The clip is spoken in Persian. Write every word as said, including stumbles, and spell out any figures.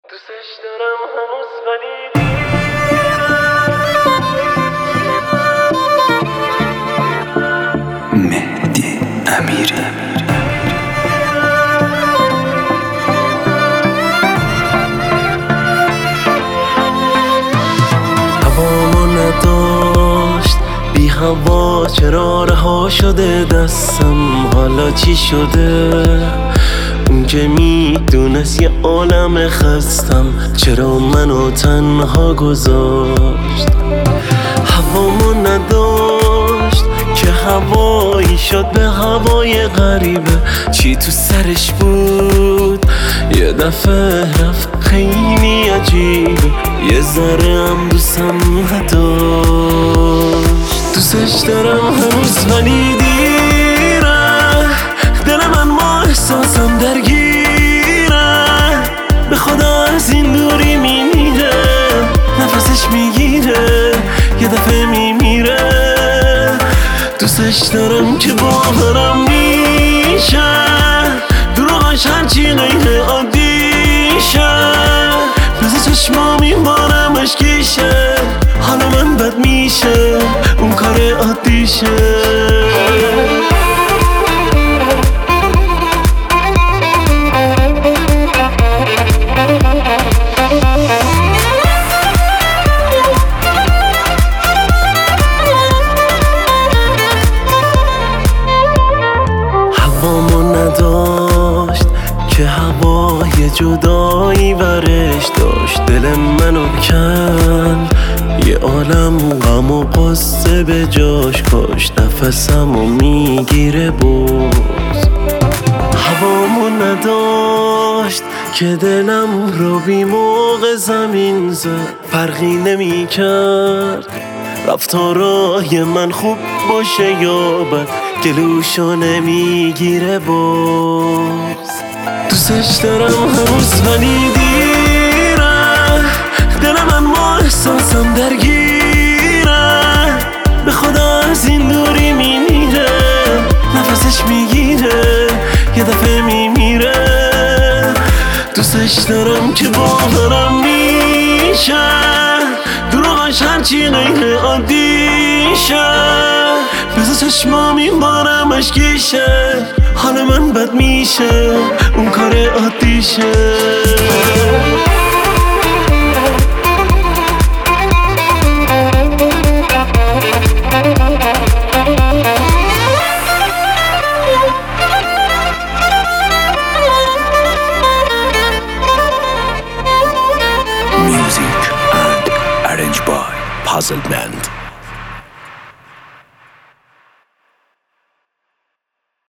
دوستش دارم هنوز ولی مهدی امیری. هوامو نداشت بی هوا، چرا رها شده دستم؟ حالا چی شده؟ اون که میدونست یه عالم خستم، چرا منو تنها گذاشت؟ هوامو نداشت که هوایی شد به هوای غریبه. چی تو سرش بود یه دفعه رفت، خیلی عجیبه. یه ذره هم دوستم نداشت. دوستش دارم هنوز ولی دیره، دل من ما احساسم درگیره. به خدا از این دوری میمیره، نفسش میگیره یه دفعه میمیره. دوستش دارم که باورم میشه، دروغش هرچی غیر عادیشه. بزه چشما میبارم اشکیشه، حالا من بد میشه اون کار عادیشه. هوامو نداشت که هوای جدایی ورش داشت. دل منو کن یه عالم غم و قصه به جاش کاش. نفسمو میگیره باز. هوامو نداشت که دلم رو بی موقع زمین زد. فرقی نمی کرد رفتارای من خوب باشه یا بد، گلوشو نمیگیره باز. دوستش دارم هنوز ولی دیره، دل من ما احساسم درگیره. به خدا از این دوری میمیره، نفسش میگیره یه دفعه میمیره. دوستش دارم که باورم میشه، دروغش هرچی غیر عادیشه. بزه چشما میبارم اشکیشه، حال من بد میشه اون کار عادیشه. Music and arranged by Puzzle Band.